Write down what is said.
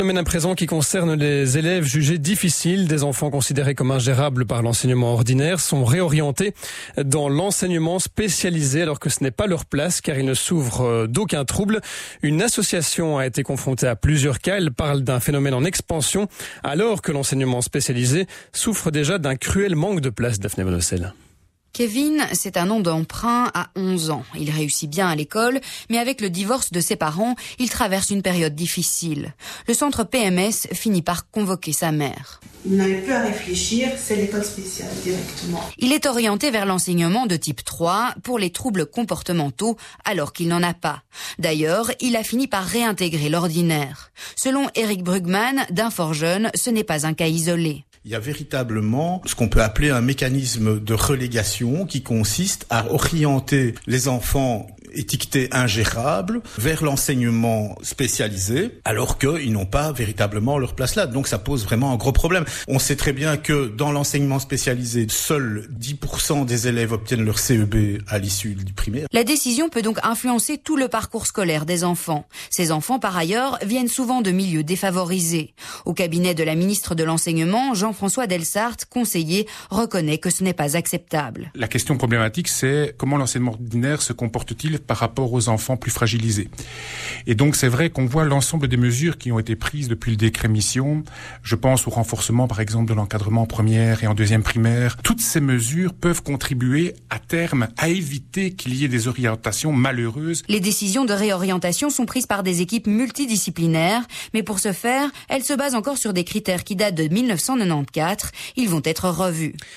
Phénomène à présent qui concerne les élèves jugés difficiles. Des enfants considérés comme ingérables par l'enseignement ordinaire sont réorientés dans l'enseignement spécialisé alors que ce n'est pas leur place car ils ne souffrent d'aucun trouble. Une association a été confrontée à plusieurs cas. Elle parle d'un phénomène en expansion alors que l'enseignement spécialisé souffre déjà d'un cruel manque de place. Daphné Bonossel. Kevin, c'est un nom d'emprunt à 11 ans. Il réussit bien à l'école, mais avec le divorce de ses parents, il traverse une période difficile. Le centre PMS finit par convoquer sa mère. Il n'avait plus à réfléchir, c'est l'école spéciale directement. Il est orienté vers l'enseignement de type 3 pour les troubles comportementaux alors qu'il n'en a pas. D'ailleurs, il a fini par réintégrer l'ordinaire. Selon Eric Brugman d'Inforjeune, ce n'est pas un cas isolé. Il y a véritablement ce qu'on peut appeler un mécanisme de relégation qui consiste à orienter les enfants étiquetés ingérables vers l'enseignement spécialisé alors qu'ils n'ont pas véritablement leur place là. Donc ça pose vraiment un gros problème. On sait très bien que dans l'enseignement spécialisé, seuls 10% des élèves obtiennent leur CEB à l'issue du primaire. La décision peut donc influencer tout le parcours scolaire des enfants. Ces enfants, par ailleurs, viennent souvent de milieux défavorisés. Au cabinet de la ministre de l'Enseignement, Jean-François Delsart, conseiller, reconnaît que ce n'est pas acceptable. La question problématique, c'est comment l'enseignement ordinaire se comporte-t-il par rapport aux enfants plus fragilisés. Et donc c'est vrai qu'on voit l'ensemble des mesures qui ont été prises depuis le décret mission. Je pense au renforcement par exemple de l'encadrement en première et en deuxième primaire. Toutes ces mesures peuvent contribuer à terme à éviter qu'il y ait des orientations malheureuses. Les décisions de réorientation sont prises par des équipes multidisciplinaires, mais pour ce faire, elles se basent encore sur des critères qui datent de 1994. Ils vont être revus.